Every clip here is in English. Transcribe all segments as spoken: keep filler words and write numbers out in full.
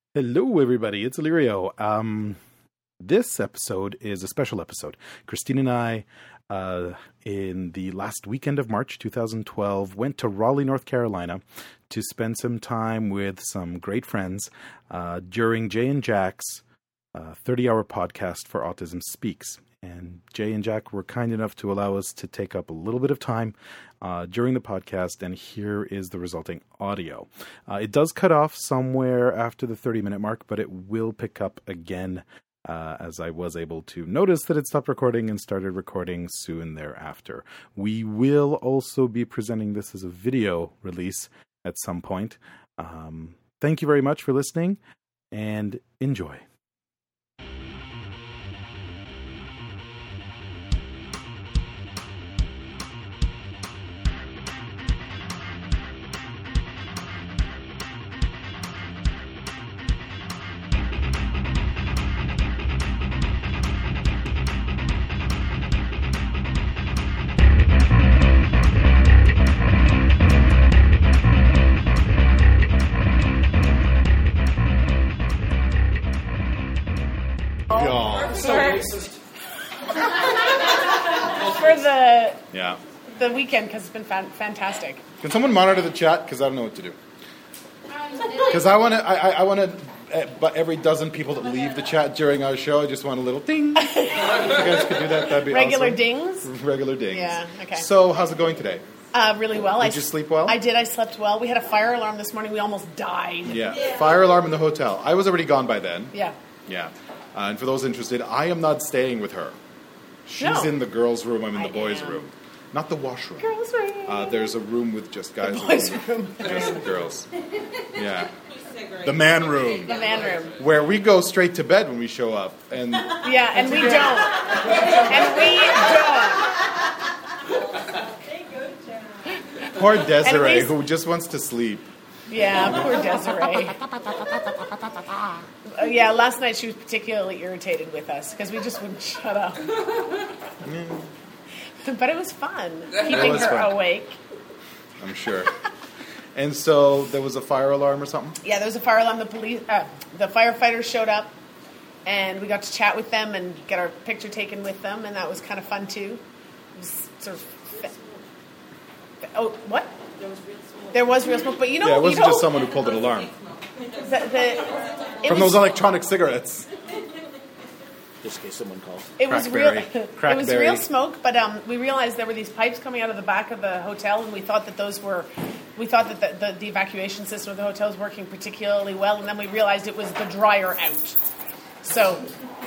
Hello, everybody. It's Illyrio. Um, this episode is a special episode. Christine and I, uh, in the last weekend of March twenty twelve, went to Raleigh, North Carolina to spend some time with some great friends uh, during Jay and Jack's uh, thirty-hour podcast for Autism Speaks. And Jay and Jack were kind enough to allow us to take up a little bit of time uh, during the podcast, and here is the resulting audio. Uh, it does cut off somewhere after the thirty-minute mark, but it will pick up again uh, as I was able to notice that it stopped recording and started recording soon thereafter. We will also be presenting this as a video release at some point. Um, thank you very much for listening, and enjoy. For the Yeah. the weekend, because it's been fan- fantastic. Can someone monitor the chat? Because I don't know what to do. Because I want to, I, I, I want to, uh, but every dozen people that leave the chat during our show, I just want a little ding. If you guys could do that, that'd be Regular awesome. dings? Regular dings. Yeah, okay. So, how's it going today? Uh, really well. Did I you sleep well? I did. I slept well. We had a fire alarm this morning. We almost died. Yeah. Fire alarm in the hotel. I was already gone by then. Yeah. Yeah. Uh, and for those interested, I am not staying with her. She's No. in the girls' room. I'm in the I boys' am. room. Not the washroom. Girls' room. Uh, there's a room with just guys. The boys' and room. Just the girls. Yeah. The man room. The man room. Where we go straight to bed when we show up. And Yeah, and we don't. And we don't. poor Desiree, least- who just wants to sleep. Yeah, poor Desiree. Uh, yeah, last night she was particularly irritated with us because we just wouldn't shut up. But it was fun keeping was her fun. awake. I'm sure. And so there was a fire alarm or something? Yeah, there was a fire alarm. The police, uh, the firefighters showed up, and we got to chat with them and get our picture taken with them, and that was kind of fun too. It was sort of. Fe- oh, what? There was real smoke, but you know, Yeah, it wasn't you know, just someone who pulled an alarm. The, the, it From was, those electronic cigarettes. Just in case someone calls. It was real. Crackberry. It was Crackberry. real smoke, but um, we realized there were these pipes coming out of the back of the hotel, and we thought that those were, we thought that the, the, the evacuation system of the hotel was working particularly well, and then we realized it was the dryer out. So,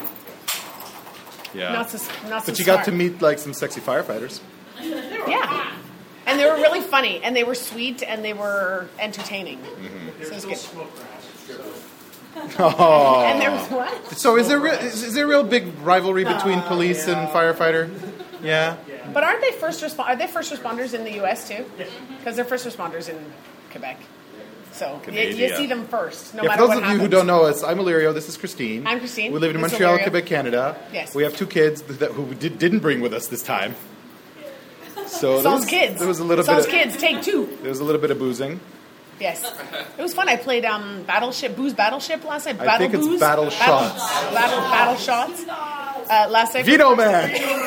Yeah. not so, not so But you got smart. to meet like some sexy firefighters. Yeah. And they were really funny, and they were sweet, and they were entertaining. Mm-hmm. So it was good. Oh. And there was what? So is there re- is, is there a real big rivalry between Oh, police and firefighter? Yeah. But aren't they first respo- Are they first responders in the U S too? Because they're first responders in Quebec. So you, you Canada. see them first, no Yeah, matter for those what of happens. you who don't know us, I'm Illyrio. This is Christine. I'm Christine. We live in This is Montreal, Illyrio. Quebec, Canada. Yes. We have two kids that, who we did, didn't bring with us this time. So there Saul's was, kids. there was a little Saul's bit. Of, kids. Take two. There was a little bit of boozing. Yes. It was fun. I played um, Battleship, Booze Battleship last night. I Battle think it's Booze? Battle Shots. Battle, battle Shots. Uh, last night. Vito Man.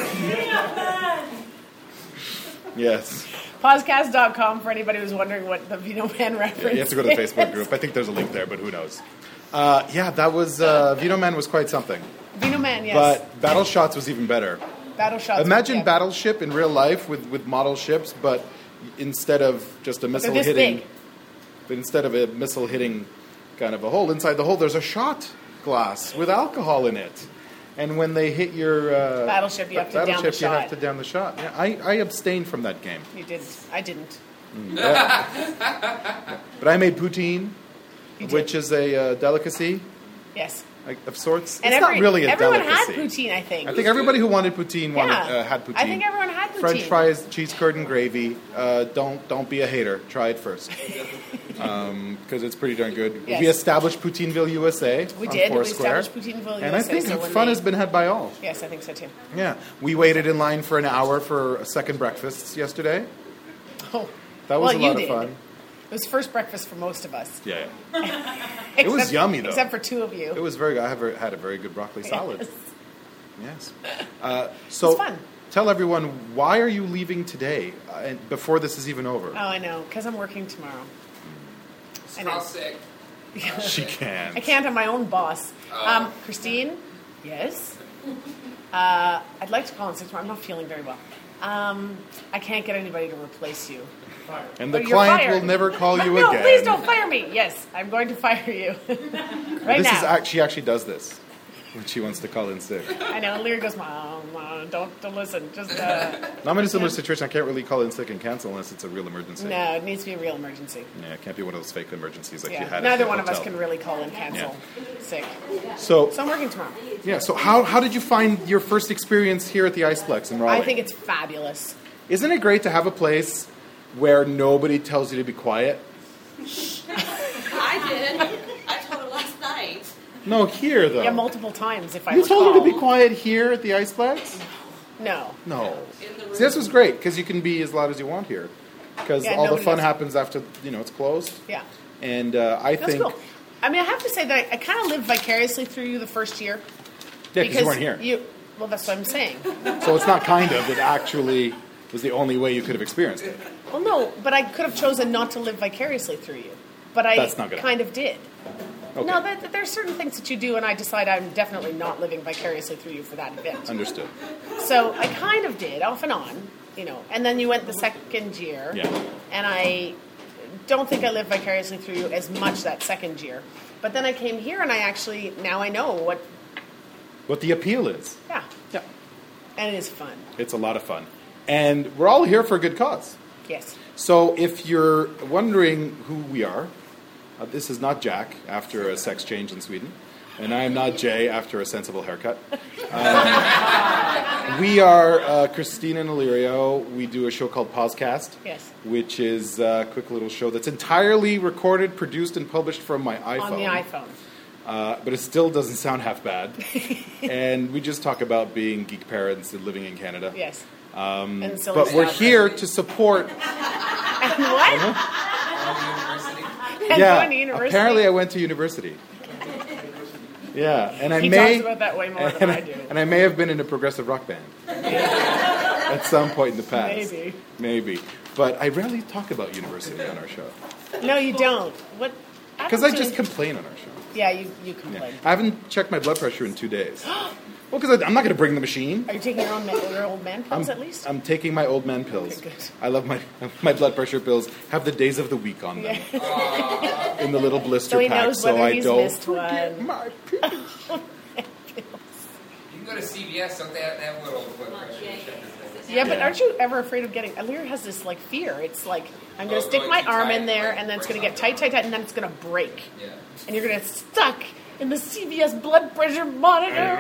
Yes. Podcast dot com for anybody who's wondering what the Vito Man reference You have to go to the is. Facebook group. I think there's a link there, but who knows? Uh, yeah, that was uh, Vito Man was quite something. Vito Man, yes. But Battle Shots was even better. Battle Shots. Imagine yeah. Battleship in real life with, with model ships, but instead of just a They're missile this hitting, big. but instead of a missile hitting kind of a hole inside the hole, there's a shot glass with alcohol in it. And when they hit your uh, Battleship, you have to down the battleship, you shot. have to down the shot. Yeah, I, I abstained from that game, You didn't. I didn't. but I made poutine, You did. which is a uh, delicacy Yes. like, of sorts. And it's every, not really a everyone delicacy. had poutine, I think. I think everybody who wanted poutine wanted Yeah. uh, had poutine. I think everyone had poutine. French fries, cheese curd, and gravy. Uh, don't don't be a hater. Try it first, because it's pretty darn good. Yes. We established Poutineville, U S A. We on did. We Foursquare. established Poutineville, and I U S A, think so when fun they- has been had by all. Yes, I think so too. Yeah, we waited in line for an hour for a second breakfast yesterday. Oh. That was Well, a you lot did. of fun. It was first breakfast for most of us. Yeah, yeah. It was Except- yummy, though. Except for two of you. It was very good. I have a, had a very good broccoli salad. Yes. Yes. Uh, so It's fun. tell everyone, why are you leaving today uh, and before this is even over? Oh, I know, because I'm working tomorrow. I know. Call sick. She can. I can't. I'm my own boss. Um, Christine? Yes? Uh, I'd like to call in sick tomorrow. I'm not feeling very well. Um, I can't get anybody to replace you. And the Oh, you're client fired. will never call you no, again. please don't fire me. Yes, I'm going to fire you. right This now. is act- she actually does this when she wants to call in sick. I know. Lear goes, Mom, Mom, don't, don't listen. Just, uh, Now, I'm in a similar situation. I can't really call in sick and cancel unless it's a real emergency. no, it needs to be a real emergency. Yeah, it can't be one of those fake emergencies like you Yeah. had. at Neither the one of us hotel. can really call and cancel sick. So, So I'm working tomorrow. yeah. So, how how did you find your first experience here at the Iceplex in Raleigh? I think it's fabulous. Isn't it great to have a place where nobody tells you to be quiet? I did. I told her last night. No, here though. Yeah, multiple times if I you recall. told her to be quiet here at the Iceplex? No. No. In the room. See, this was great because you can be as loud as you want here. Because Yeah, all the nobody fun does. happens after you know it's closed. Yeah. And uh, I That's think cool. I mean, I have to say that I, I kind of lived vicariously through you the first year. yeah, because you weren't here. You, well, that's what I'm saying. So it's not kind of. It actually was the only way you could have experienced it. Well, no, but I could have chosen not to live vicariously through you. But I That's not gonna kind of did. Okay. No, that, that there's certain things that you do, and I decide I'm definitely not living vicariously through you for that event. Understood. So I kind of did, off and on, you know. And then you went the second year. Yeah. And I don't think I lived vicariously through you as much that second year. But then I came here, and I actually, now I know what, What the appeal is. yeah. Yeah. And it is fun. It's a lot of fun. And we're all here for a good cause. Yes. So if you're wondering who we are, uh, this is not Jack after a sex change in Sweden. And I am not Jay after a sensible haircut. Um, we are uh, Christine and Illyrio. We do a show called Pausecast. Yes. Which is a quick little show that's entirely recorded, produced, and published from my iPhone. On the iPhone. Uh, but it still doesn't sound half bad. And we just talk about being geek parents and living in Canada. Yes. Um, And silly but we're stuff. here to support. And what? And yeah, going to university. apparently I went to university. Yeah, and I He may talks about that way more and, than I do. and I may have been in a progressive rock band at some point in the past. Maybe. Maybe. But I rarely talk about university on our show No, you don't. What? because I just complain on our show. Yeah, you, you Yeah. complain. I haven't checked my blood pressure in two days. Well, because I'm not going to bring the machine. Are you taking your own man, your old man pills I'm, at least? I'm taking my old man pills. Okay, good. I love my my blood pressure pills. Have the days of the week on them Yeah. in the little blister So he pack, knows so whether I he's don't missed forget one. my pills. You can go to C V S, don't they have, they have little blood pressure checkers? Yeah, but aren't you ever afraid of getting? Alir has this like fear. It's like I'm going to Oh, stick going my too arm tight, in there, like, and then it's going break to get tight, tight, tight, and then it's going to break, Yeah. and you're going to get stuck in the C V S blood pressure monitor.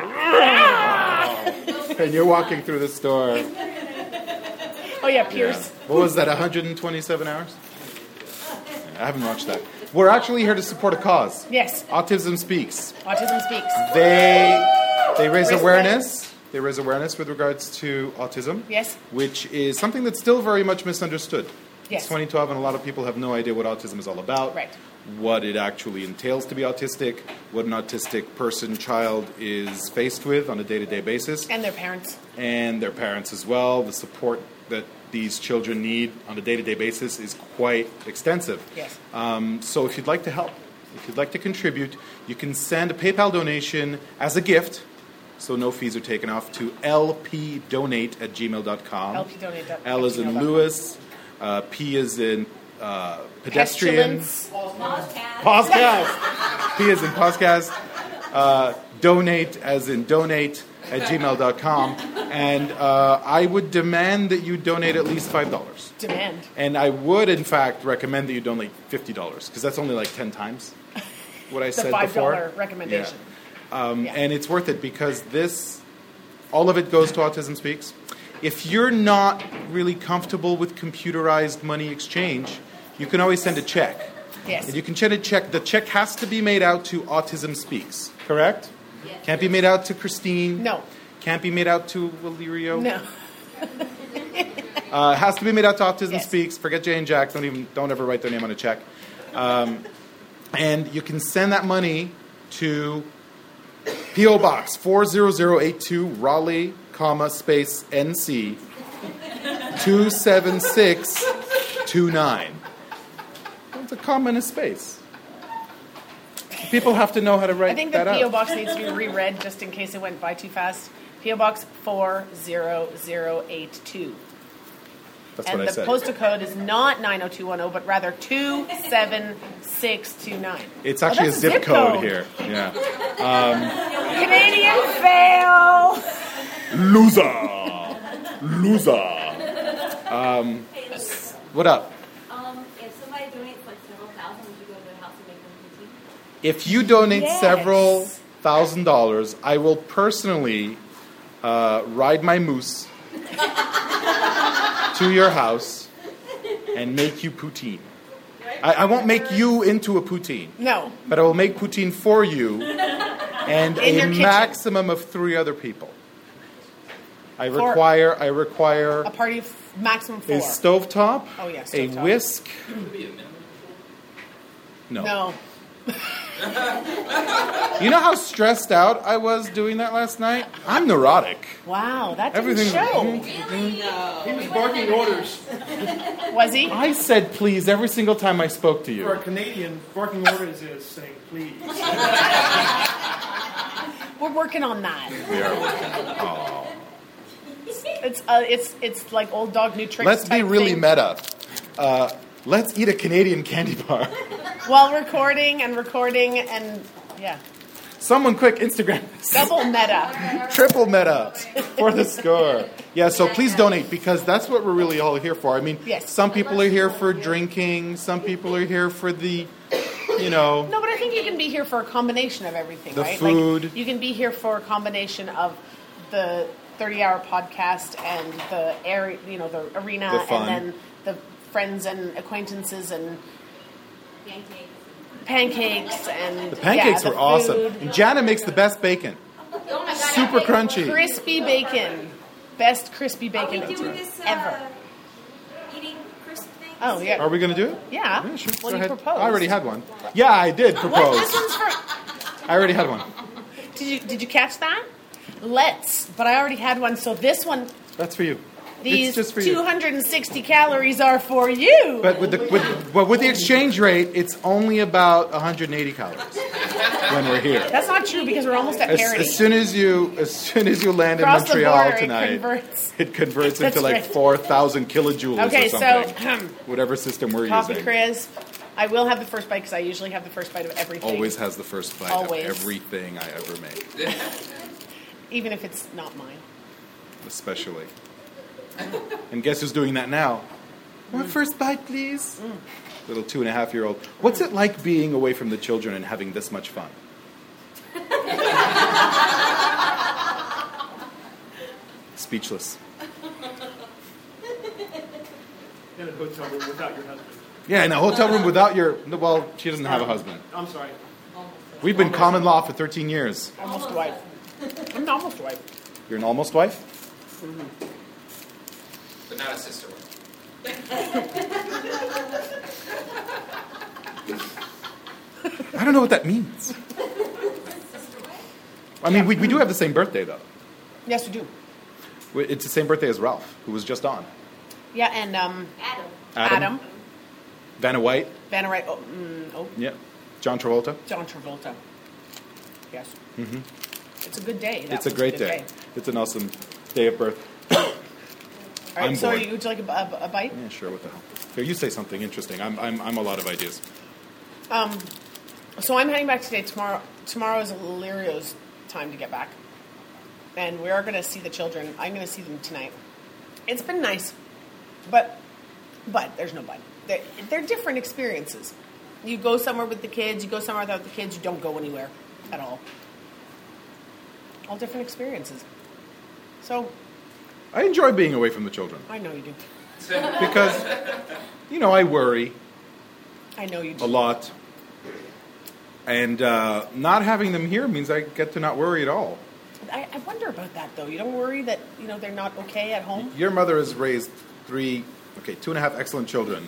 And you're walking through the store. Oh yeah, Yeah. Pierce. What was that, one hundred twenty-seven hours? I haven't watched that. We're actually here to support a cause. Yes, Autism Speaks. Autism Speaks. They they raise Respect. awareness. They raise awareness with regards to autism. Yes. Which is something that's still very much misunderstood. Yes. It's twenty twelve, and a lot of people have no idea what autism is all about. Right. What it actually entails to be autistic, what an autistic person, child is faced with on a day-to-day basis, And their parents. and their parents as well. The support that these children need on a day-to-day basis is quite extensive. Yes. Um, so if you'd like to help, if you'd like to contribute, you can send a PayPal donation as a gift, so no fees are taken off, to lpdonate at gmail dot com. lpdonate dot- L is at gmail in dot com. Lewis, uh, P is in uh, pedestrian. Pestilence. Podcast. P is in podcast. Uh, donate as in donate at gmail dot com. And uh, I would demand that you donate at least five dollars. Demand. And I would, in fact, recommend that you donate fifty dollars, because that's only like ten times what I The said five before. dollar recommendation. Yeah. Um, Yeah. And it's worth it because this, all of it goes to Autism Speaks. If you're not really comfortable with computerized money exchange, you can always send a check. Yes. And you can send a check. The check has to be made out to Autism Speaks, correct? Yes. Can't be made out to Christine. No. Can't be made out to Illyrio. No. Uh, it has to be made out to Autism Yes. Speaks. Forget Jay and Jack. Don't even don't ever write their name on a check. Um, and you can send that money to P O Box four zero zero eight two Raleigh, comma space N C two seven six two nine. It's a comma and a space. People have to know how to write I think the that P O out. box needs to be reread just in case it went by too fast. P O Box four zero zero eight two. That's And what I the said. postal code is not nine oh two one oh, but rather two seven six two nine. It's actually Oh, a that's zip, code, here. Yeah. Canadian fail! Loser. Loser. Um, what up? Um, if somebody donates like several thousand, would you go to their house and make them poutine? If you donate Yes. several thousand dollars, I will personally uh, ride my moose to your house and make you poutine. I, I won't make you into a poutine, No. but I will make poutine for you and In your a kitchen. maximum of three other people. I Four. require I require A party of maximum four. a stovetop, Oh, yeah, a stovetop. whisk. No. No. You know how stressed out I was doing that last night? I'm neurotic. Wow, that didn't Everything. show. He was barking orders. Was he? I said please every single time I spoke to For a you. Canadian, barking orders is saying please. We're working on that. We are working. Oh. It's uh, it's it's like old dog new tricks. Let's be type really thing. meta. Uh, let's eat a Canadian candy bar. While recording and recording and yeah, Someone quick Instagram this. double meta. Triple meta for the score. Yeah, so please donate because that's what we're really all here for. I mean, Yes. some people are here for drinking, some people are here for the, you know, No, but I think you can be here for a combination of everything, The right? food. Like, you can be here for a combination of the thirty-hour podcast and the area, you know, the arena, The fun. and then the friends and acquaintances and Pancakes. pancakes and the pancakes yeah, were the awesome. food. And Jana makes the best bacon. Oh my God, Super I- crunchy. Crispy bacon, best crispy Are we bacon doing this uh, ever. eating crisp thing? Oh yeah. Are we going to do it? Yeah. Yeah, sure. Well, Go you ahead. proposed. I already had one. Yeah, I did What? propose. This one's for. I already had one. Did you did you catch that? Let's. But I already had one, so this one. That's for you. These it's just for two you. hundred sixty calories are for you. But with the with, but with the exchange rate, it's only about one hundred eighty calories when we're here. That's not true because we're almost at As, parity. as soon as you as soon as you land Across in the Montreal border, it tonight, converts. it converts That's into like right. four thousand kilojoules Okay, or so, something. Whatever system we're Coffee using. Chris. I will have the first bite because I usually have the first bite of everything. Always has the first bite Always. of everything I ever make, Even if it's not mine. especially. And guess who's doing that now? One first bite, please. Little two and a half year old. What's it like being away from the children and having this much fun? Speechless. In a hotel room without your husband. Yeah, in a hotel room without your. Well, she doesn't have a husband. I'm sorry. We've been common law for thirteen years. Almost wife. I'm an almost wife. You're an almost wife? But not a sister one. I don't know what that means. I mean, we, we do have the same birthday, though. Yes, we do. We- It's the same birthday as Ralph, who was just on. Yeah, and um, Adam. Adam. Adam. Vanna White. Vanna Wright. Oh, mm, oh, Yeah. John Travolta. John Travolta. Yes. Mm-hmm. It's a good day. That It's a was great good day. It's an awesome day of birth. All right, I'm so bored. you, would you like a, a, a bite? Yeah, sure. What the hell? Here, you say something interesting. I'm, I'm, I'm a lot of ideas. Um, so I'm heading back today. Tomorrow, tomorrow is Ilyrio's time to get back, and we are going to see the children. I'm going to see them tonight. It's been nice, but but there's no but. They're, they're different experiences. You go somewhere with the kids. You go somewhere without the kids. You don't go anywhere at all. All different experiences. So I enjoy being away from the children I know you do. because, you know, I worry I know you do. a lot. And uh, not having them here means I get to not worry at all. I, I wonder about that though. You don't worry that you know they're not okay at home. Your mother has raised three, okay, two and a half excellent children.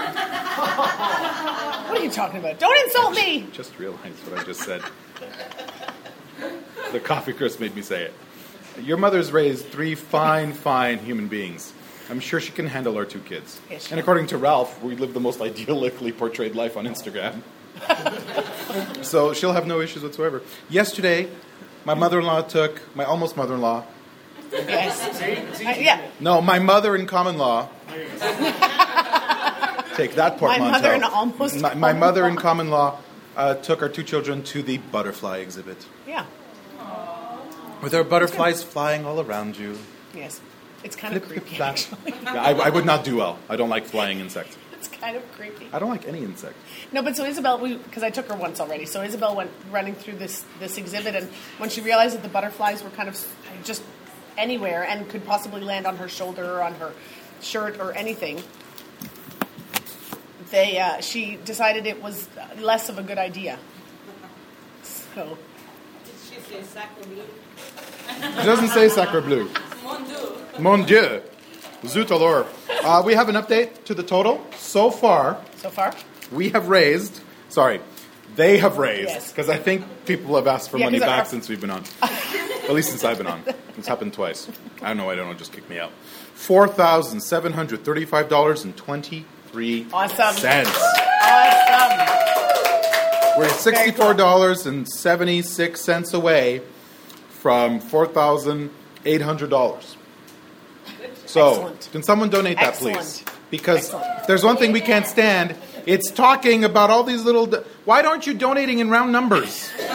What are you talking about? Don't insult me. Just realized what I just said. The coffee crisp made me say it. Your mother's raised three fine, fine human beings. I'm sure she can handle our two kids. Yes, she and can. according to Ralph, we live the most idyllically portrayed life on Instagram. So she'll have no issues whatsoever. Yesterday, my mother-in-law took, my almost mother-in-law, Yes. Uh, yeah. no, my mother in common law. Take that, portmanteau. My mother in almost My, my common mother in law. common law uh, took our two children to the butterfly exhibit. Yeah. With our butterflies flying all around you. Yes. It's kind of Flip, flip, creepy, flap. actually. Yeah, I, I would not do well. I don't like flying insects. It's kind of creepy. I don't like any insect. No, but so Isabel, we because I took her once already. So Isabel went running through this this exhibit, and when she realized that the butterflies were kind of just anywhere and could possibly land on her shoulder or on her shirt or anything, they uh, she decided it was less of a good idea. So Did she say sacre bleu? It doesn't say sacre bleu. Mon Dieu. Mon Dieu. Zut alors. Uh, we have an update to the total. So far, so far, we have raised, sorry, they have raised, Yes. because I think people have asked for Yeah, money 'cause back our- since we've been on. At least since I've been on. It's happened twice. I don't know, I don't know, just kick me out. four thousand seven hundred thirty-five dollars and twenty-three Awesome. cents. awesome. We're at sixty-four dollars and seventy-six cents away from four thousand eight hundred dollars. So, Excellent. can someone donate that, Excellent. please? Because Excellent. there's one thing we can't stand. It's talking about all these little... Do- Why aren't you donating in round numbers? Because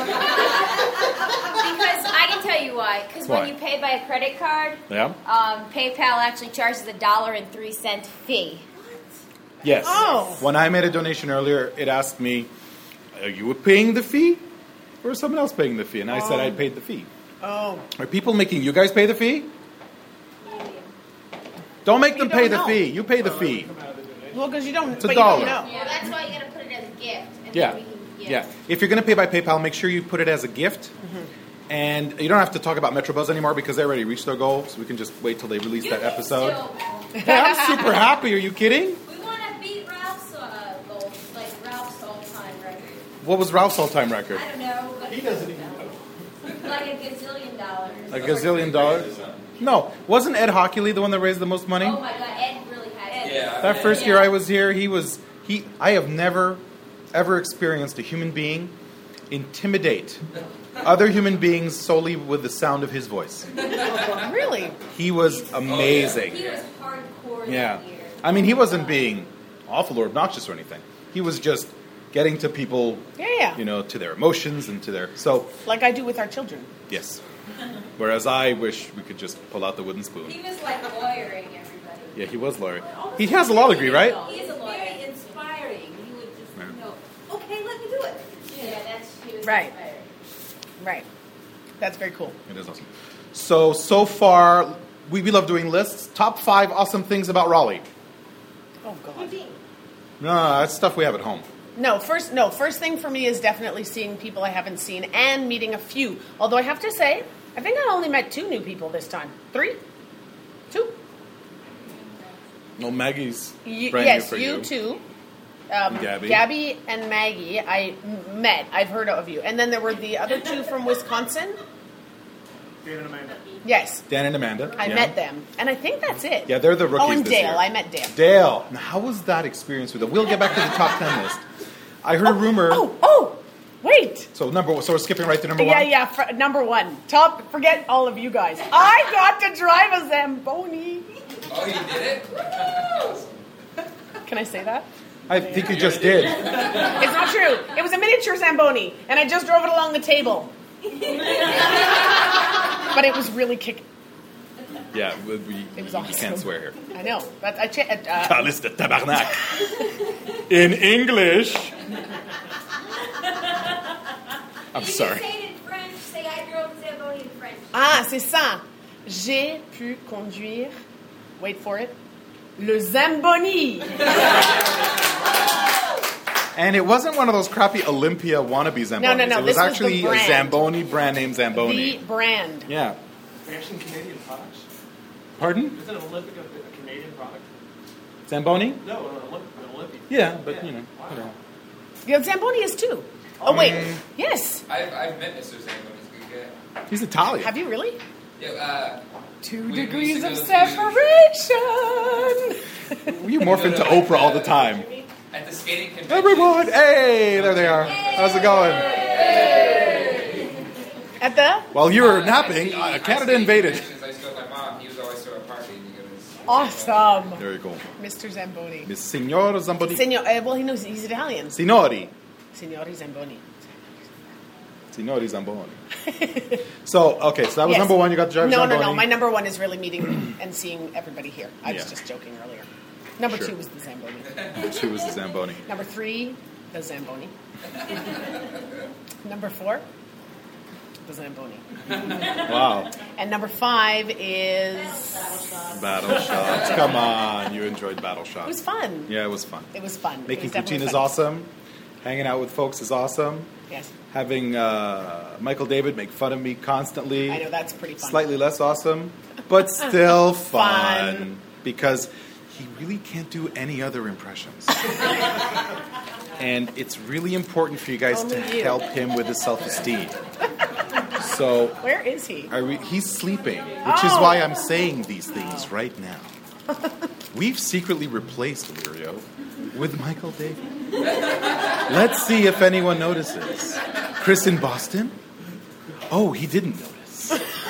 I can tell you why. Because Why? when you pay by a credit card, Yeah? um, PayPal actually charges a dollar and three cent fee. Yes. Oh. When I made a donation earlier, it asked me, are you paying the fee? Or is someone else paying the fee? And I said I paid the fee. Oh, Are people making you guys pay the fee? Don't make them You pay don't the know. fee. You pay the fee. well, because you don't. It's a but dollar. You don't know. Well, that's why you got to put it as a gift. And Yeah. Then we can, Yeah. If you're going to pay by PayPal, make sure you put it as a gift. And you don't have to talk about MetroBuzz anymore because they already reached their goal. So we can just wait till they release You that can episode. still- I'm super happy. Are you kidding? We want to beat Ralph's uh, goal, like Ralph's all-time record. What was Ralph's all-time record? I don't know, but He doesn't even know. like a gazillion dollars. A gazillion dollars? No. Wasn't Ed Hockley the one that raised the most money? Oh my God, Ed really had it. Yeah. That first year I was here, he was he. I have never, ever experienced a human being intimidate other human beings solely with the sound of his voice. Really? He was amazing. He was hardcore Yeah, that year. I mean, he wasn't being awful or obnoxious or anything. He was just getting to people, Yeah, yeah. you know, to their emotions and to their so Like I do with our children. yes. Whereas I wish we could just pull out the wooden spoon. He was like lawyering everybody. Yeah, he was Larry. He has a law degree, right? He is a lawyer. Very inspiring. He would just, Yeah. you know, okay, let me do it. Yeah, that's he was Right. inspiring. Right. That's very cool. It is awesome. So, so far, we, we love doing lists. Top five awesome things about Raleigh. Oh God. No, that's stuff we have at home. No, first no, first thing for me is definitely seeing people I haven't seen and meeting a few. Although I have to say, I think I only met two new people this time. Three? Two? No, Maggie's Y- brand yes, new for you you. two. Um, Gabby. Gabby and Maggie, I m- met. I've heard of you. And then there were the other two from Wisconsin. Dan and Amanda. Yes, Dan and Amanda. I yeah. met them. And I think that's it. Yeah, they're the rookies Oh, and this Dale. year. I met Dale. Dale. Now, how was that experience with them? We'll get back to the top ten list. I heard a rumor. Oh, oh, wait. So number one. So we're skipping right to number Yeah, one. yeah. For, number one. Top. Forget all of you guys. I got to drive a Zamboni. Oh, you did it? Can I say that? I think you just did. It's not true. It was a miniature Zamboni, and I just drove it along the table. But it was really kick. Yeah, we, we, It was you awesome. can't swear here. I know, but I. Ch- uh, Calice de tabarnak. In English. I'm If sorry. you say it in French, say I drove Zamboni in French. ah, c'est ça. J'ai pu conduire. Wait for it. Le Zamboni. And it wasn't one of those crappy Olympia wannabe Zambonis. No, no, no, It was this was the actually a brand. Zamboni brand name Zamboni. The brand. Yeah. Fancy Canadian products. Pardon? Isn't an Olympic a, a Canadian product? Zamboni? No, an Olympic. An Olympic. Yeah, but Yeah. you know, Wow. whatever. Yeah, Zamboni is too. Oh, wait. Yes. I've, I've met Mister Zamboni. He's a good guy. He's Italian. Have you really? Yeah, uh, Two We- we degrees used to of go to- separation. You morph into Oprah all the time. at the skating convention. Everyone, hey, there they are. How's it going? At the While you were napping, uh, Canada invaded. I used to go with my mom. He was always throw a party. And he goes, awesome, Very cool. Mister Zamboni. Miss Signor Zamboni. Signor, uh, well, he knows he's Italian. Signori. Signori Zamboni. Signori Zamboni. So, okay, so that was Yes. number one. You got the driver's No, Zamboni. no, no. My number one is really meeting and seeing everybody here. I was Yeah. just joking earlier. Number Sure. two was the Zamboni. Number two was the Zamboni. Number three, the Zamboni. Number four, the Zamboni. Wow. And number five is Battle shots. Come on. You enjoyed battle it shots. was fun. Yeah, it was fun. It was fun. Making It was definitely poutine is fun. awesome. Hanging out with folks is awesome. Yes, Having uh, Michael David make fun of me constantly. I know that's pretty fun. Slightly less awesome, but still fun. Fun. Because he really can't do any other impressions. And it's really important for you guys Only to you. help him with his self-esteem. So Where is he? I re- he's sleeping, which is Oh. why I'm saying these things right now. We've secretly replaced Lirio with Michael David. Let's see if anyone notices. Chris in Boston? Oh, he didn't notice.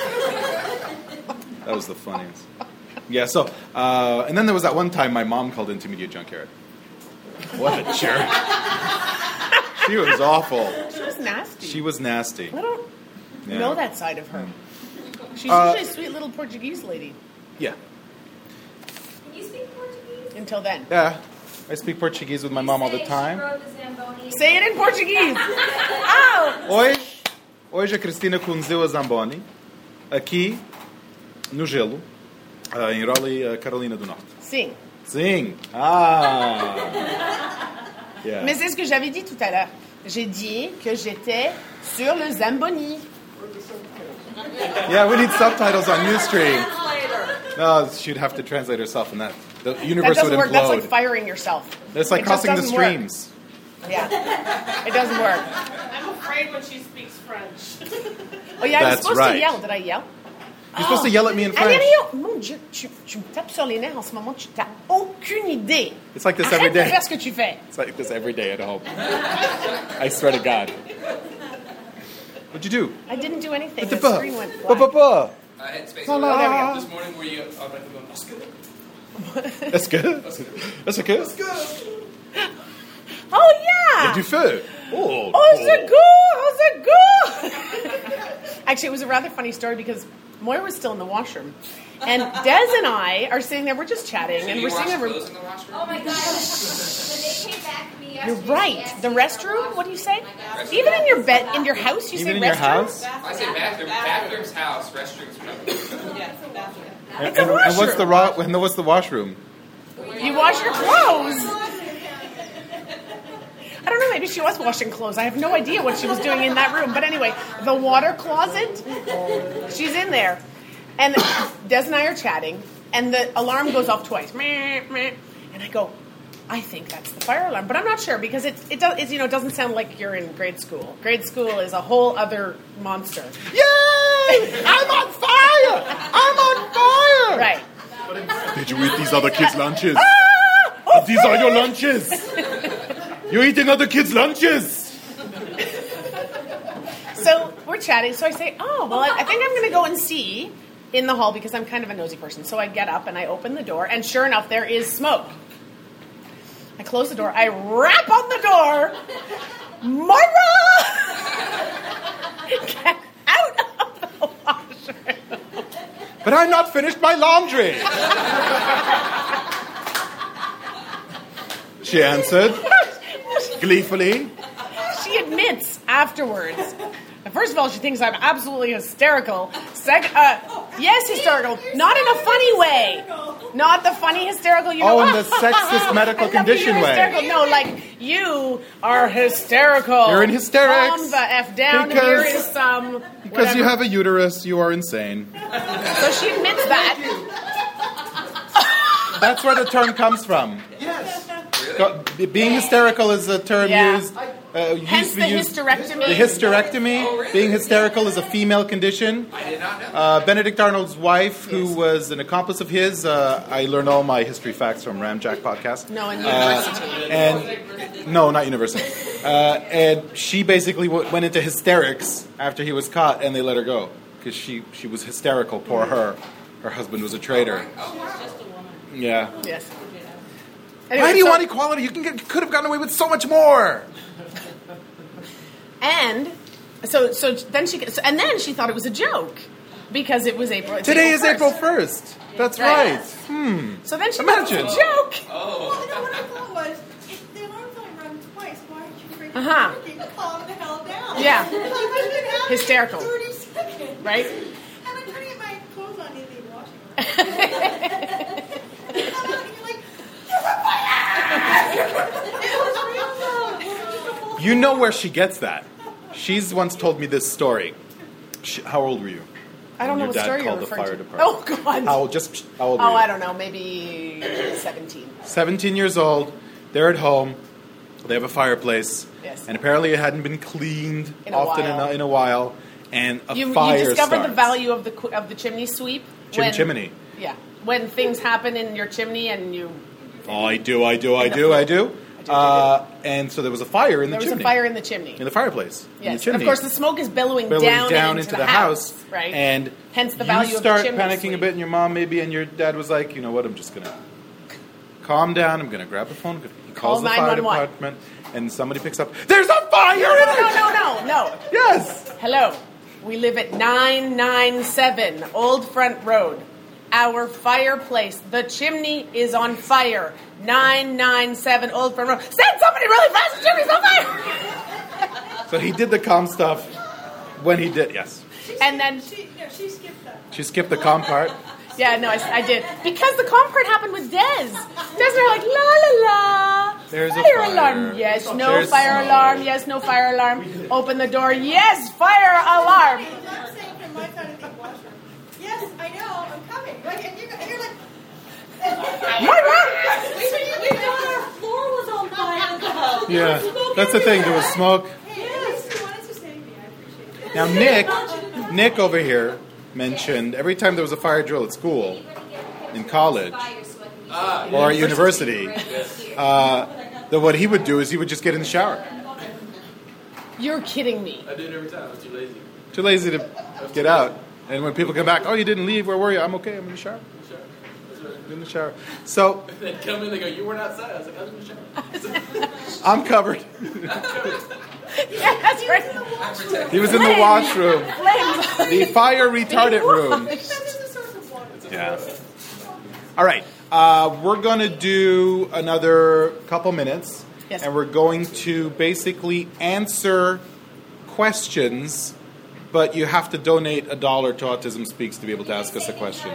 That was the funniest. Yeah, so, uh, and then there was that one time my mom called into Media Junkyard. What a jerk. She was awful. She was nasty. She was nasty. I don't Yeah. know that side of her. She's Uh, usually a sweet little Portuguese lady. Yeah. Can you speak Portuguese? Until then. Yeah. I speak Portuguese with my mom all the time. Say it in Portuguese. Oh! Hoje, hoje a Cristina conduziu a Zamboni aqui no gelo, uh, em Raleigh, uh, Carolina do Norte. Sim. Sim. Ah. Yeah. Mais c'est ce que j'avais dit tout à l'heure. J'ai dit que j'étais sur le Zamboni. Yeah, we need subtitles on Ustream. No, she'd have to translate herself, and that the That universe would doesn't work. That's implode. like firing yourself. It's like It just crossing the doesn't work. streams. Yeah. It doesn't work. I'm afraid when she speaks French. Oh yeah, I was That's supposed right. to yell. Did I yell? You're supposed to yell at me in Allez, French. Rio! Mon Dieu, tu, tu me tapes sur les nerfs en ce moment. Tu n'as aucune idée. It's like this Arrête every de day. faire ce que tu fais. It's like this every day at home. I swear to God. What'd you do? I didn't do anything. The Ba-ba. screen went Ba-ba-ba. black. I had space. La, la, there we la. This morning, were you up at the Oscar? Est-ce que? Est-ce que? Oh yeah! Du feu. Oh. Oh, c'est good! Oh, c'est good! Actually, it was a rather funny story because Moira was still in the washroom. And Des and I are sitting there, we're just chatting, So and you we're wash sitting there. clothes in the washroom? Oh my god. When they came back to me You're yesterday, right. they asked The me about restroom? What do you say? Restroom. Even in your bed, in your house, you Even say in your restroom? house? I said bathroom. Bathroom's house. Restrooms probably. Yes, bathroom. And, It's a and- and what's the washroom. ro- and what's the washroom? You wash your clothes. I don't know, maybe she was washing clothes. I have no idea what she was doing in that room. But anyway, the water closet, she's in there. And Des and I are chatting, and the alarm goes off twice. Meh, meh. And I go, I think that's the fire alarm. But I'm not sure because it, it, does, it's, you know, it doesn't sound like you're in grade school. Grade school is a whole other monster. Yay! I'm on fire! I'm on fire! Right. Did you eat these other kids' lunches? Ah! Oh, These are your lunches! You're eating other kids' lunches! So we're chatting. So I say, oh, well, I, I think I'm going to go and see in the hall because I'm kind of a nosy person. So I get up and I open the door, and sure enough, there is smoke. I close the door. I rap on the door. Moira! Get out of the washroom. But I'm not finished my laundry! She answered, gleefully. She admits afterwards. First of all, she thinks I'm absolutely hysterical. Second, uh, yes, hysterical. Not in a funny way. Not the funny hysterical, you know. Oh, in the sexist medical I love you, condition you're way. hysterical. No, like, you are hysterical. You're in hysterics. Calm the F down. Because- Here is some... Because you whatever. have a uterus, you are insane. So she admits that. That's where the term comes from. Yes. Go- being hysterical is a term Yeah. used. Uh, used Hence to the be used- hysterectomy. The hysterectomy. Oh, really? Being hysterical is a female condition. I did not know. Uh, Benedict Arnold's wife, who Yes. was an accomplice of his, uh, I learned all my history facts from Ramjack podcast. No, in Uh, university. and no, not university. Uh, and she basically w- went into hysterics after he was caught, and they let her go because she she was hysterical. Poor her. Her husband was a traitor. Yeah. Yes. Why Anyway, do you so- want equality? You can get, could have gotten away with so much more. And so, so then she, so, and then she thought it was a joke because it was April. it's Today is April first. first. That's Right. right. Hmm. So then she Imagine. thought it was a joke. Oh. Well, no, what I thought was, if the alarm's only rung twice, why aren't you freaking Uh-huh. working? Calm the hell down. Yeah. Like, what's been happening Hysterical. for thirty seconds. Right? And I'm trying to get my clothes on in the washing room. And you come out and you're like, there's a fire! It was real loud. It was just a whole You know where she gets that. She's once told me this story. She, how old were you? I don't know Your what dad story you're called the referring fire to. department. Oh God. How old? Just how old were Oh, you? I don't know. Maybe seventeen. seventeen years old. They're at home. They have a fireplace. Yes. And apparently it hadn't been cleaned In a often while. in, a, in a while. And a You, fire you discovered starts. the value of the qu- of the chimney sweep. Chim- when- chimney. Yeah. When things happen in your chimney and you Oh, I do, I do, I do, I do. Uh, and so there was a fire in the there was chimney. a fire in the chimney. in the fireplace. in Yes. the And chimney. of course, the smoke is billowing, Billowing down, down and into the house, right? and hence the you value start of the chimney panicking sweep. a bit, and your mom maybe, and your dad was like, you know what, I'm just gonna calm down. I'm gonna grab the phone. He calls Call the fire nine one one. department, and somebody picks up. There's a fire No, in no, it. no, no, no. Yes. Hello. We live at nine ninety-seven Old Front Road. Our fireplace, the chimney is on fire. nine ninety-seven Old Front Road. Send somebody really fast. The chimney's on fire. So he did the calm stuff when he did. Yes. And then, She, no, she skipped that. She skipped the calm part. yeah, no, I, I did. Because the calm part happened with Des. Des and I were like, la la la. There's a fire fire. alarm. Yes, no There's fire smoke. alarm. Yes, no fire alarm. Open the door. Yes, fire alarm. I'm not saying from my side of the washroom. Yes, I know, I'm coming. Like, and you're, and you're like, We thought our floor was on fire, though. Yeah. That's the thing. There was smoke. hey, at least you wanted to save me. I appreciate it. Now Nick, Nick over here mentioned every time there was a fire drill at school, in college, Ah, or at university, uh, that what he would do is he would just get in the shower. You're kidding me. I do it every time. I'm too lazy. Too lazy to get out. And when people come back, oh, you didn't leave. Where were you? I'm okay. I'm in the shower. Sure. That's right. In the shower. So They come in, they go, you weren't outside. I was like, I was in the shower. I'm covered. Yeah, that's right. I'm protected. He was in the washroom, Flames. the fire retardant room. That is a source of water. Yeah. All right. Uh, we're going to do another couple minutes. Yes. And we're going to basically answer questions, but you have to donate a dollar to Autism Speaks to be able to ask us a question.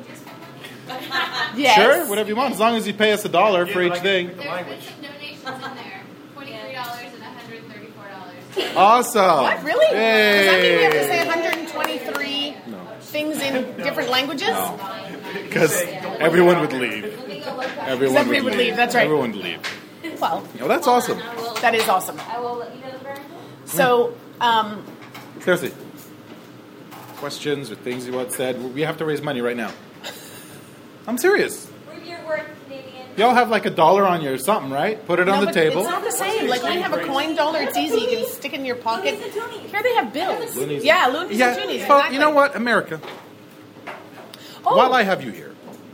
Yes. Sure, whatever you want, as long as you pay us a dollar for each thing. There's been some donations in there. Twenty-three dollars and one hundred and thirty-four dollars. Awesome. What, really? Does that mean we have to say Hey. one hundred twenty-three things in different languages? Because everyone would leave. Everyone Everybody would leave, that's right. Everyone would leave. Well, Oh, that's awesome. that is awesome. I will let you know the very So, um, Seriously. Questions or things you want said. We have to raise money right now. I'm serious. Prove your worth, Canadian. Y'all have like a dollar on you or something, right? Put it no, on the but table. it's not the same. Like when you have a coin dollar, it's easy. You can stick it in your pocket. Loonies and toonies. Here they have bills. Loonies. Yeah, loonies Yeah. and toonies. Well, Exactly. you know what, America? Oh, While I have you here,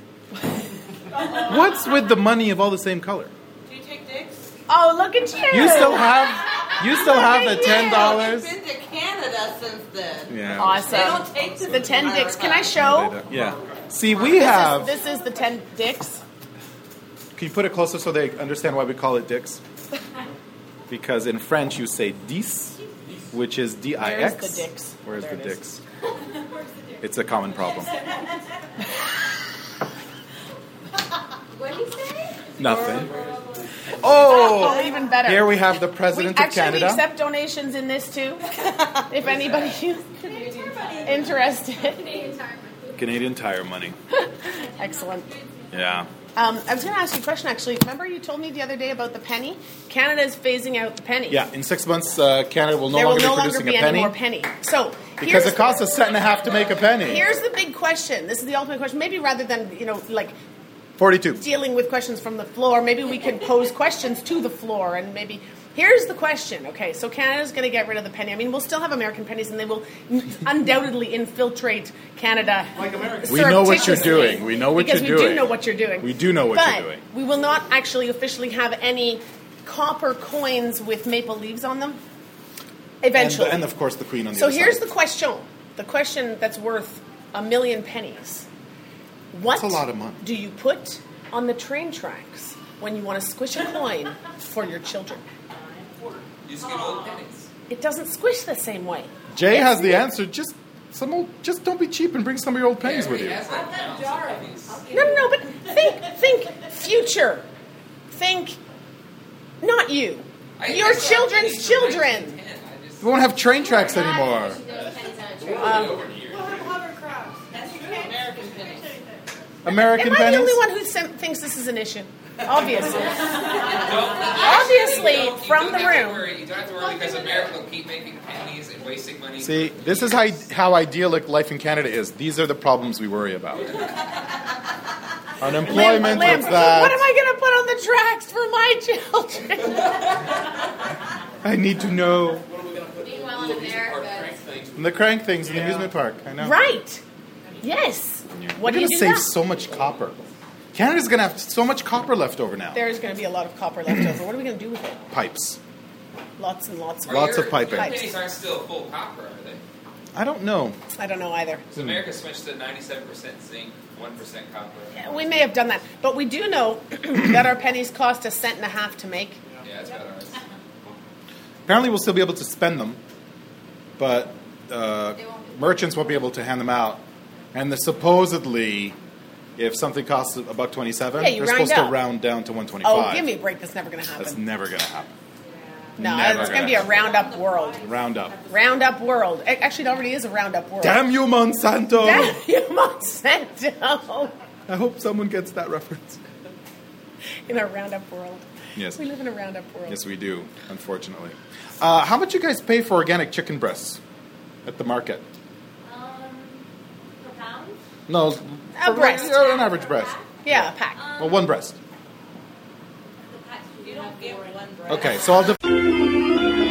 what's with the money of all the same color? Do you take dicks? oh, look at you. You still have, you still have the ten dollars. I've been to Canada since then. Yeah. They Awesome. don't take The ten dicks. Can I show? Yeah. See, we This is, have. this is the ten dicks. Can you put it closer so they understand why we call it dicks? Because in French you say dix, which is D I X. Where's the dicks? Where's There the it is. dicks? It's a common problem. What did he say? Nothing. Oh, Oh! even better. Here we have the We, President of actually, we Canada. accept donations in this too. If anybody is interested. Canadian Tire Money. Canadian Tire money. Excellent. Yeah. Um, I was going to ask you a question, actually. Remember you told me the other day about the penny? Canada is phasing out the penny. Yeah, in six months, uh, Canada will no there longer will no be longer producing be a any penny. more penny. So Because here's it costs a cent and a half to make a penny. Here's the big question. This is the ultimate question. Maybe rather than, you know, like forty-two. dealing with questions from the floor, maybe we could pose questions to the floor and maybe... Here's the question. Okay, so Canada's going to get rid of the penny. I mean, we'll still have American pennies, and they will undoubtedly infiltrate Canada. Like America. We know what you're surreptitiously, doing. We know what because you're we doing. do know what you're doing. We do know what but you're doing. we will not actually officially have any copper coins with maple leaves on them. Eventually. And, and of course, the Queen on the So other here's side. the question. The question that's worth a million pennies. What That's a lot of money. do you put on the train tracks when you want to squish a coin for your children? You just get old pennies. It doesn't squish the same way. Jay has the answer. Just some old, just don't be cheap and bring some of your old pennies Yeah, with you. everybody has like pounds of pennies. No, no, no, but think, think future. Think, not you. I- Your I saw children's pennies from children. nineteen ten. I just- We won't have train tracks anymore. Those pennies on a tree. Totally over the years. We'll have hovercrafts. That's American pennies. American Am I pennies? the only one who sem- thinks this is an issue? Obviously. Don't- Obviously, you don't- you from don't the have to room. worry- You don't have to worry because America will keep making pennies and wasting money. See, this is how, how idyllic life in Canada is. These are the problems we worry about. Unemployment, Lim, Lim, what's that? What am I going to put on the tracks for my children? I need to know. Meanwhile, in America, And the crank things in the amusement park. I know. Right. Yes. What We're do you going to do save now? so much copper. Canada's going to have so much copper left over now. There's going to be a lot of copper left over. What are we going to do with it? Pipes. Lots and lots. Are Lots your- of piping. Your pennies aren't still full copper, are they? I don't know. I don't know either. So America switched to ninety-seven percent zinc, one percent copper. We may have done that, but we do know that our pennies cost a cent and a half to make. Yeah, that's about ours. Apparently, we'll still be able to spend them, but uh, merchants won't be able to hand them out. And the, supposedly, if something costs a buck twenty-seven, Yeah, you they're round supposed up. to round down to one twenty-five. Oh, give me a break. That's never going to That's happen. never going to happen. No, never it's going gonna to be a happen. roundup world. Round up. Roundup world. A- Actually, it already is a roundup world. Damn you, Monsanto! Damn you, Monsanto. I hope someone gets that reference. In a roundup world. Yes. We live in a roundup world. Yes, we do, unfortunately. Uh, how much you guys pay for organic chicken breasts at the market? um, per pound. No, A for- breast. uh, an average breast. Yeah, a pack. Um, Well, one breast. the packs we You have don't get for- one bread. Okay, so I'll. Def-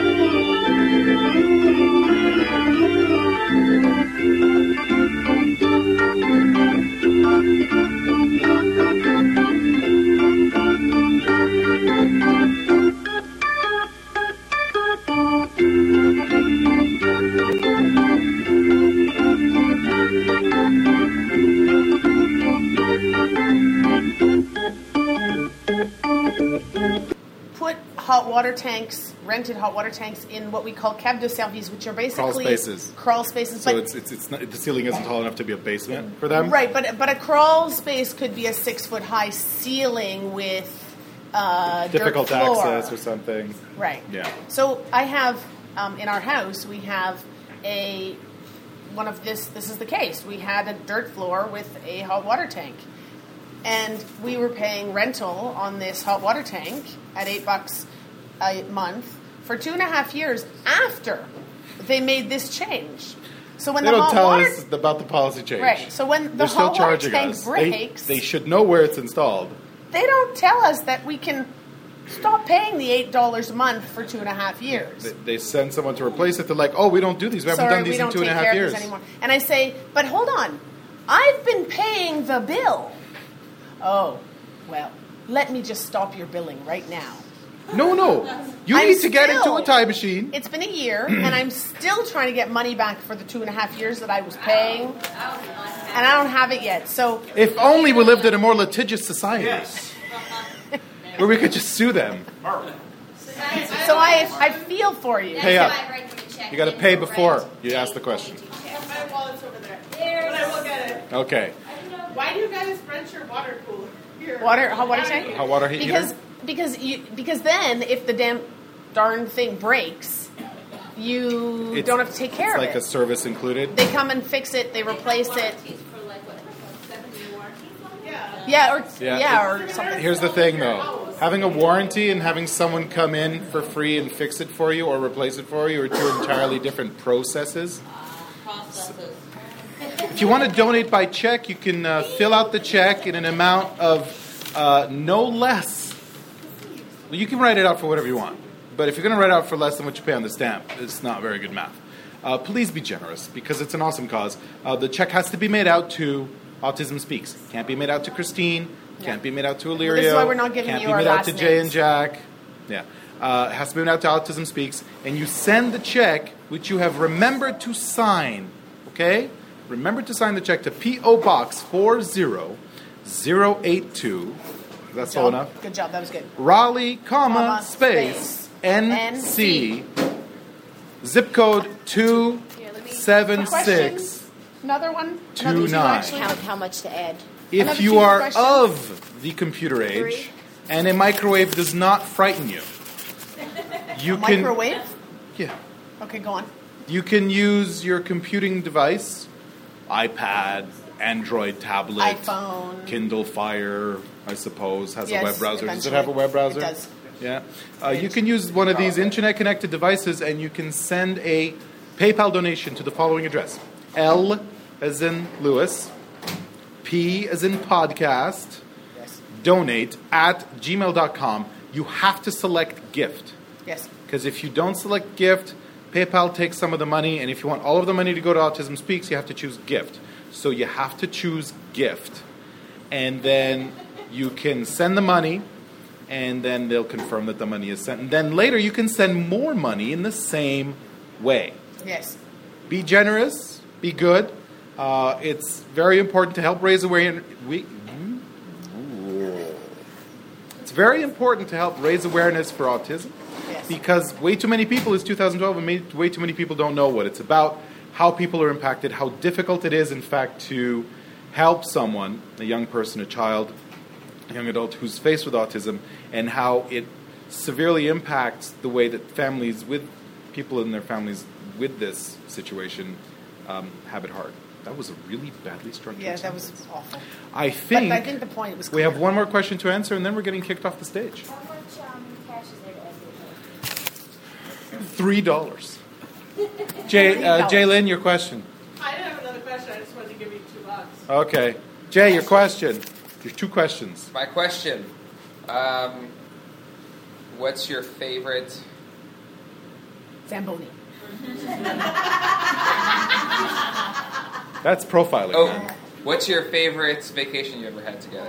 Put hot water tanks, rented hot water tanks, in what we call cave de service, which are basically spaces. Crawl spaces. so but it's it's it's not, the ceiling isn't tall enough to be a basement for them. right, but but a crawl space could be a six foot high ceiling with uh, Difficult dirt floor. access or something. Right. Yeah. So I have um, in our house we have a one of this. This is the case. We had a dirt floor with a hot water tank, and we were paying rental on this hot water tank at eight bucks a month for two and a half years after they made this change. So when They the don't hot tell water us about the policy change. right, so when the They're still hot water charging tank us. breaks, They, they should know where it's installed. they don't tell us that we can stop paying the eight dollars a month for two and a half years. They, they send someone to replace it. They're like, "Oh, we don't do these. We haven't Sorry, done we these don't in two and a take half care years." of this anymore. And I say, but hold on, I've been paying the bill. Oh, well, let me just stop your billing right now. No, no. You I'm need to get still- into a time machine. It's been a year, and I'm still trying to get money back for the two and a half years that I was paying, and I don't have it yet. So If only we lived in a more litigious society where we could just sue them. So I, I feel for you. Pay up. I write them a check You got to in pay for before rent. you ask the question. My wallet's over there. There's- But I will get it. Okay. Why do you guys rent your water cooler? Here. Water, hot water tank. Hot water heat Because heater? because you because then if the damn darn thing breaks, you It's- don't have to take care It's of like it. a service included. They come and fix it. They replace it. Warranties for like what, seven year warranties on it? Yeah. Yeah, or Yeah, yeah, it- or something. Here's the thing, though. Having a warranty and having someone come in for free and fix it for you or replace it for you are two entirely different processes. Processes. If you want to donate by check, you can uh, fill out the check in an amount of uh, no less. Well, you can write it out for whatever you want. But if you're going to write it out for less than what you pay on the stamp, it's not very good math. Uh, please be generous because it's an awesome cause. Uh, the check has to be made out to Autism Speaks. Can't be made out to Christine. Can't be made out to Illyrio. this is why we're not giving Can't you be our made out last to Jay and names. Jack. Yeah. Uh, it has to be made out to Autism Speaks. And you send the check, which you have remembered to sign. Okay? Remember to sign the check to P O Box four zero zero eight two. That's all Job. enough. Good job. That was good. Raleigh, comma, Comma, space, space, N C, zip code two seven six Another one. two Another two, nine. actually. Count how much to add. If Another you two are questions. of the computer age Three. and a microwave does not frighten you, you can Microwave. yeah, Okay, go on. you can use your computing device, iPad, Android tablet, iPhone. Kindle Fire, I suppose, has Yes, a web browser. Does it eventually. have a web browser? It does. Yeah. Uh, you can use one of these internet-connected devices and you can send a PayPal donation to the following address. L as in Lewis, P as in podcast, Yes. donate at gmail dot com. You have to select gift. Yes. Because if you don't select gift, PayPal takes some of the money, and if you want all of the money to go to Autism Speaks, you have to choose gift. So you have to choose gift. And then you can send the money, and then they'll confirm that the money is sent. And then later you can send more money in the same way. Yes. Be generous, be good. Uh, it's very important to help raise awareness. We, it's very important to help raise awareness for autism. Yes. Because way too many people, it's two thousand twelve, and may- way too many people don't know what it's about, how people are impacted, how difficult it is, in fact, to help someone, a young person, a child, a young adult who's faced with autism, and how it severely impacts the way that families with people in their families with this situation um, have it hard. That was a really badly structured Yeah, that was sentence. awful. I think, But I think the point was we clear. have one more question to answer, and then we're getting kicked off the stage. How much um, cash is there to add? Three dollars. Jay, uh, Jaylyn, your question. I didn't have another question. I just wanted to give you two bucks. Okay. Jay, your question. Your two questions. My question: um, what's your favorite? Zamboni. That's profiling. Oh, what's your favorite vacation you ever had together?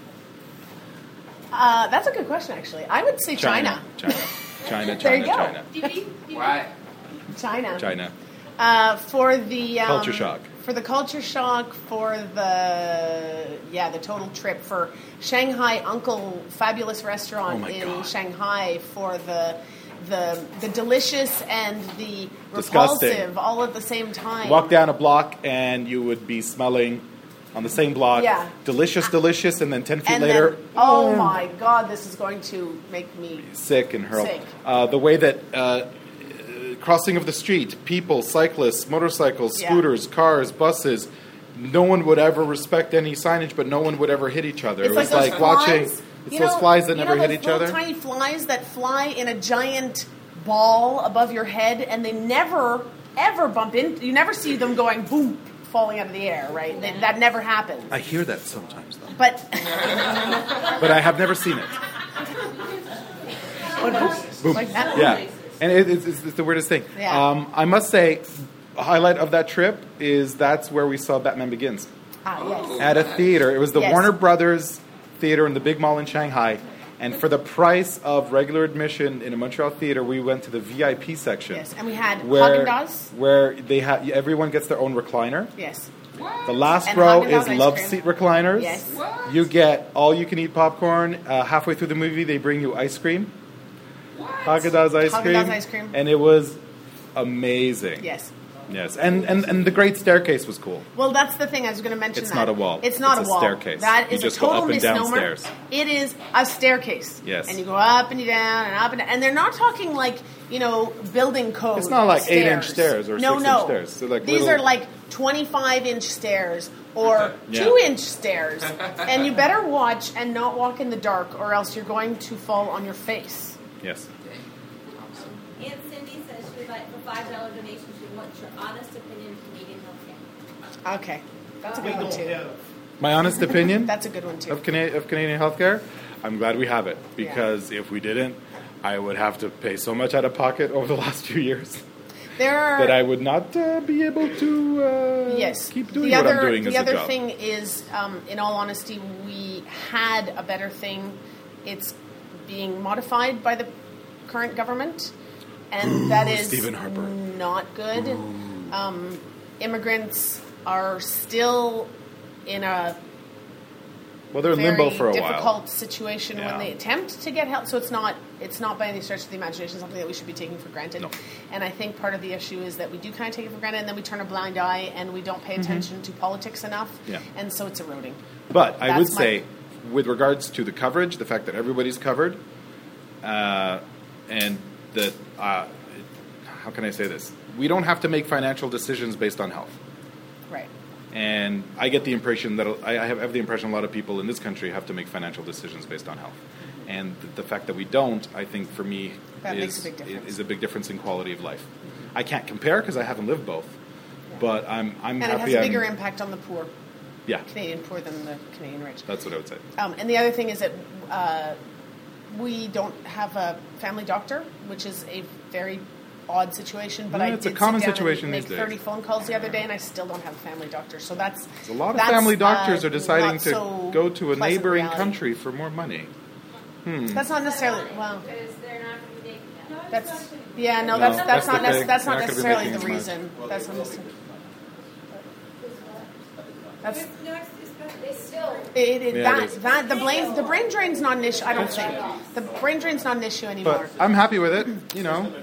Uh, that's a good question, actually. I would say China. China. China, There you China, go. China. Why? China. China. Uh, for the um, Culture shock. For the culture shock, for the yeah, the total trip, for Shanghai Uncle Fabulous Restaurant Oh my in God. Shanghai, for the the the delicious and the Disgusting. repulsive all at the same time. Walk down a block and you would be smelling on the same block. Yeah. Delicious, delicious, and then ten feet and later, then, oh my God, this is going to make me sick and hurl. Sick. Uh, the way that uh, uh, crossing of the street, people, cyclists, motorcycles, Yeah. scooters, cars, buses, no one would ever respect any signage, but no one would ever hit each other. It's it was like, like, those watching. flies, It's you those know- flies that you never know hit those each little other. Tiny flies that fly in a giant ball above your head, and they never ever bump into. You never see them going boom, falling out of the air, right? That, that never happens. I hear that sometimes, though, But but I have never seen it. Boom. like that. Yeah, and it, it's, it's the weirdest thing. Yeah. Um, I must say, a highlight of that trip is that's where we saw Batman Begins Ah, yes. at a theater. It was the Yes. Warner Brothers theater in the big mall in Shanghai. And for the price of regular admission in a Montreal theater, we went to the V I P section. Yes, and we had where, Haagen-Dazs. where they ha- everyone gets their own recliner. Yes. The last And row Haagen-Dazs is ice love cream. seat recliners. Yes. What? You get all you can eat popcorn. Uh, halfway through the movie, they bring you ice cream. Haagen-Dazs ice Haagen-Dazs cream. ice cream. And it was amazing. Yes. Yes, and, and, and the Great Staircase was cool. Well, that's the thing I was going to mention. It's that. not a wall. It's not It's a a wall. staircase. That You is just a go total up and down misnomer. stairs. It is a staircase. Yes. And you go up and you down and up and down. And they're not talking like, you know, building code. It's not like stairs. eight-inch stairs or no, six-inch no. stairs. They're like These little- are like twenty-five inch stairs or Yeah. two-inch stairs. And you better watch and not walk in the dark or else you're going to fall on your face. Yes. Aunt Cindy says she would like for five dollar donation. She wants your honest opinion of Canadian healthcare. Okay. That's a good one, too. My honest opinion That's a good one, too. of, Cana- of Canadian healthcare, I'm glad we have it. Because if we didn't, I would have to pay so much out of pocket over the last few years There are... that I would not uh, be able to uh, Yes. keep doing the what other, I'm doing the as a other job. thing is, um, in all honesty, we had a better thing. It's being modified by the current government, and that is Stephen Harper. not good. Um, immigrants are still in a Well, they're in very limbo for a difficult while. situation Yeah. when they attempt to get help. So it's not it's not by any stretch of the imagination something that we should be taking for granted. No. And I think part of the issue is that we do kind of take it for granted, and then we turn a blind eye and we don't pay attention to politics enough. Yeah. And so it's eroding. But I would That's my- say, with regards to the coverage, the fact that everybody's covered, uh, and that, uh, how can I say this? We don't have to make financial decisions based on health. Right. And I get the impression that I I have, I have the impression a lot of people in this country have to make financial decisions based on health. And the, the fact that we don't, I think, for me, That makes is a big difference. is a big difference in quality of life. I can't compare because I haven't lived both, but I'm I'm And it happy. has a I'm- bigger impact on the poor, Yeah, Canadian poor, than the Canadian rich. that's what I would say. Um, and the other thing is that uh, we don't have a family doctor, which is a very odd situation. But Yeah, I it's a did common sit down situation and make these days. thirty phone calls the other day, and I still don't have a family doctor. So that's A lot of that's, family doctors uh, are deciding not to so go to a pleasant neighboring reality. country for more money. That's not necessarily well. Because they're not going to be making that. That's yeah, no, No, that's that's, that's not the nec- thing. that's They're not not gonna be necessarily making the as much. reason. That's not necessarily. That's They still. it, it, Yeah, that it is. that the brain the brain drain's not an issue. I don't think the brain drain's not an issue anymore. But I'm happy with it. You know,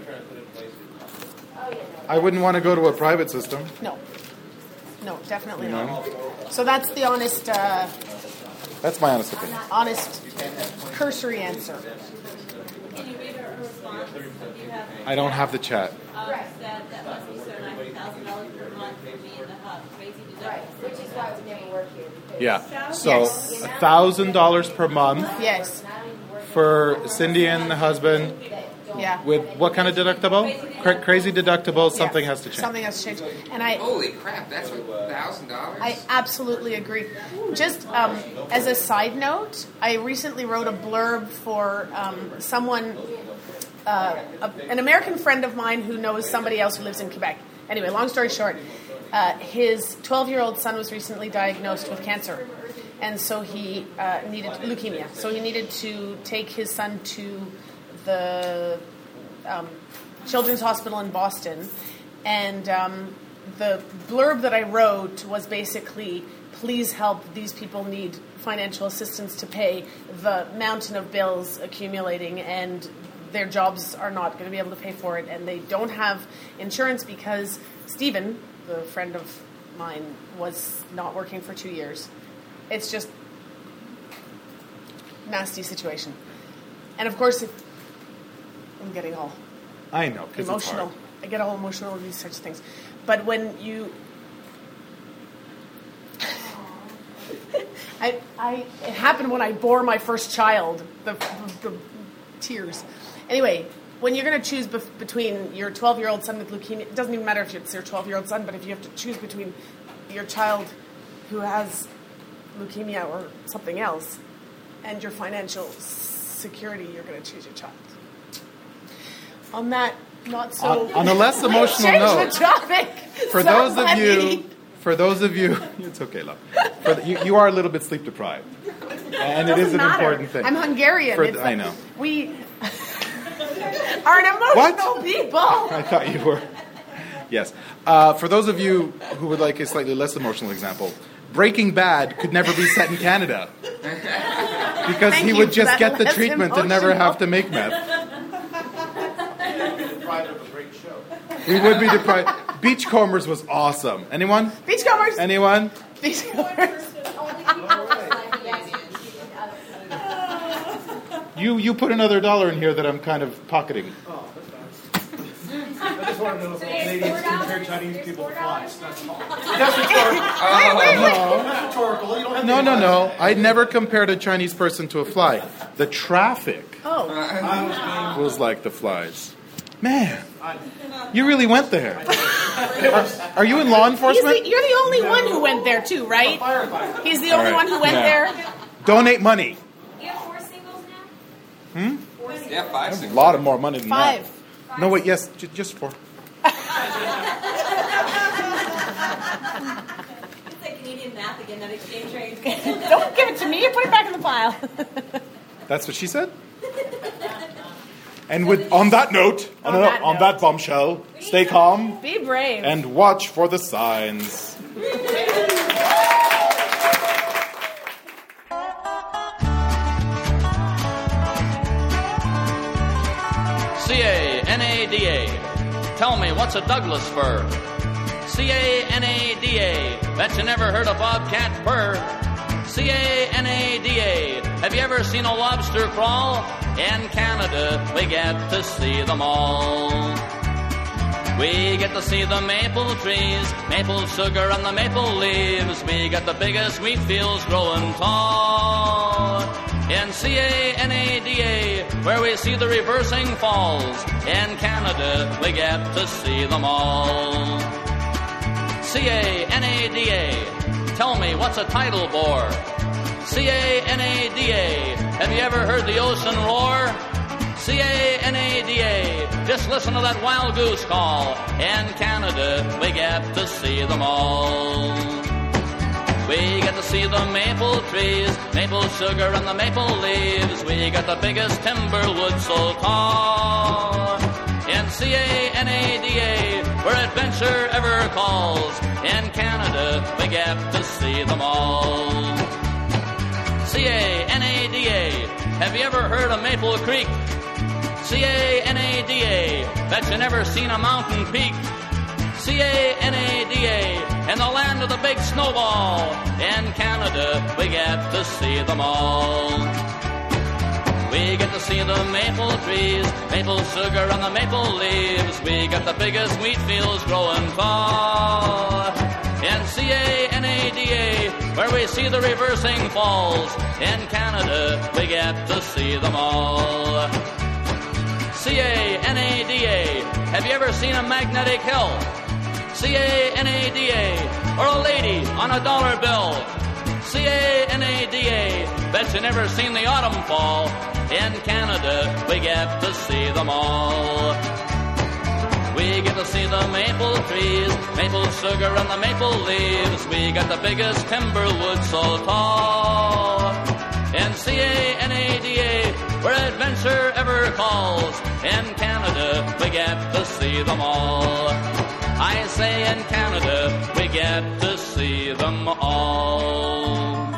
I wouldn't want to go to a private system. No, no, definitely You not. know, So that's the honest, uh, that's my honest opinion. honest, cursory answer. Can you read her response? You have I don't have the chat. um, said that must be so ninety thousand dollars per month for me in the hub. Crazy Right, deductibles. which is why we never work here. Because Yeah. So Yes. a thousand dollars per month Yes, for Cindy and the husband yeah. with what kind of deductible? Cra- crazy deductible. Something Yeah. has to change. Something has to change. And I, Holy crap, that's what, thousand dollars? I absolutely agree. Just um, as a side note, I recently wrote a blurb for um, someone, uh, a, an American friend of mine who knows somebody else who lives in Quebec. Anyway, long story short, uh, his twelve-year-old son was recently diagnosed with cancer. And so he uh, needed leukemia. So he needed to take his son to the um, Children's Hospital in Boston. And um, the blurb that I wrote was basically, please help, these people need financial assistance to pay the mountain of bills accumulating, and their jobs are not going to be able to pay for it, and they don't have insurance because Stephen, the friend of mine, was not working for two years. It's just nasty situation. And of course, if, I'm getting all I know, because it's emotional. hard. I get all emotional with these sorts of things. But when you, I, I, it happened when I bore my first child. The, the, the tears. Anyway, when you're going to choose bef- between your twelve-year-old son with leukemia, it doesn't even matter if it's your twelve-year-old son, but if you have to choose between your child who has leukemia or something else and your financial security, you're going to choose your child. On that, not so. On, on a less emotional Change note, the topic. for So those of funny. you, for those of you, it's okay, love. For the, you, you are a little bit sleep deprived, and it is Doesn't an matter. important thing. I'm Hungarian. For It's the- like I know. We are an emotional What? people. I thought you were. Yes. Uh, for those of you who would like a slightly less emotional example, Breaking Bad could never be set in Canada because Thank he you would for just that get the less treatment and never emotional. have to make meth. Deprived of a great show. We would be deprived. Beachcombers was awesome. Anyone? Beachcombers. Anyone? Beachcombers. You you put another dollar in here that I'm kind of pocketing. Oh, that's fine. I just want to know if Canadians compare Chinese people to flies. That's all. That's rhetorical. Wait, wait, wait. No, That's rhetorical. You don't have to no, no, lie. no. I never compared a Chinese person to a fly. The traffic Oh, I was being was like the flies. Man, you really went there. Are, are you in law He's enforcement? the, you're the only one who went there too, right? firefighter. He's the All only right. one who went Yeah. there. Donate money. You have four singles now? Hmm? Four singles. Yeah, five, A six. lot of more money than Five. that. No, wait, yes, j- just four. It's like Canadian math again, that exchange rate. Don't give it to me. Put it back in the pile. That's what she said? And with on that note, on, On a- that on note. that bombshell, stay calm Be brave. and watch for the signs. C A N A D A. Tell me, what's a Douglas fir? C A N A D A. Bet you never heard a bobcat purr. C A N A D A. Have you ever seen a lobster crawl? In Canada, we get to see them all. We get to see the maple trees, maple sugar on the maple leaves. We got the biggest wheat fields growing tall. In C A N A D A, where we see the reversing falls. In Canada, we get to see them all. C A N A D A, tell me, what's a tidal bore? C A N A D A, have you ever heard the ocean roar? C A N A D A, just listen to that wild goose call. In Canada, we get to see them all. We get to see the maple trees, maple sugar on the maple leaves. We got the biggest timber wood so tall. In C A N A D A, where adventure ever calls. In Canada, we get to see them all. C A N A D A, have you ever heard of Maple Creek? C A N A D A, bet you never seen a mountain peak. C A N A D A, in the land of the big snowball. In Canada, we get to see them all. We get to see the maple trees, maple sugar on the maple leaves. We got the biggest wheat fields growing tall. In C A N A D A, where we see the reversing falls. In Canada, we get to see them all. C A N A D A, have you ever seen a magnetic hill? C A N A D A, or a lady on a dollar bill. C A N A D A, bet you never seen the autumn fall. In Canada, we get to see them all. We get to see the maple trees, maple sugar on the maple leaves. We got the biggest timber wood so tall. In C A N A D A, where adventure ever calls. In Canada, we get to see them all. I say in Canada, we get to see them all.